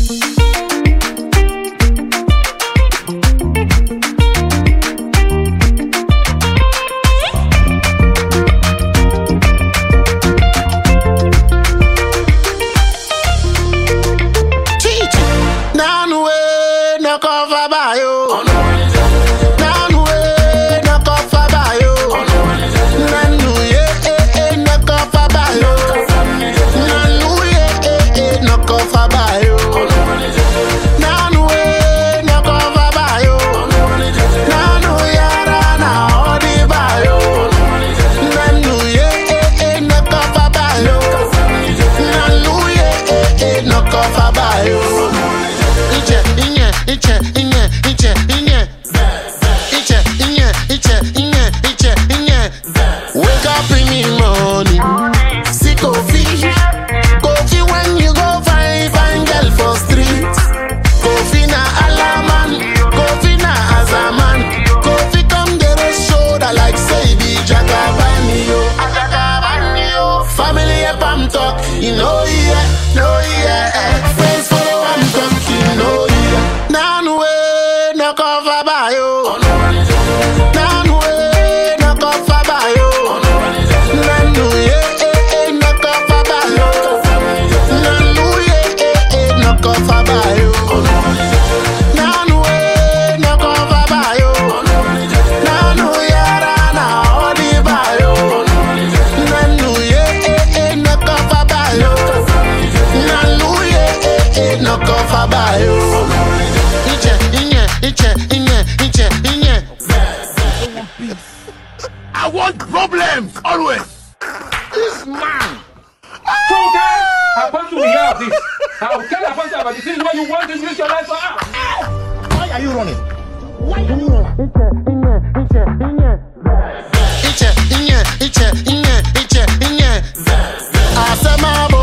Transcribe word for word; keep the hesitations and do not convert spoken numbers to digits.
You know, yeah, no, yeah. Friends follow, I'm talking, no, yeah. Now, way, no cover by you. Now, way, no cover by you. Now, yeah, no cover by you. Now, yeah, no cover by you. Now, way, no cover by you. Now, yeah, now, all the by you. Now, yeah, no cover by you. No cover by you. Iche, inye, iche, inye, iche, inye. I want problems always. This man. Okay, I want to hear this. Okay, I want to about the things where you want to use your life for. Why are you running? Why are you running? Iche, inye, iche, inye. Iche, inye, iche, inye, iche, inye. I say my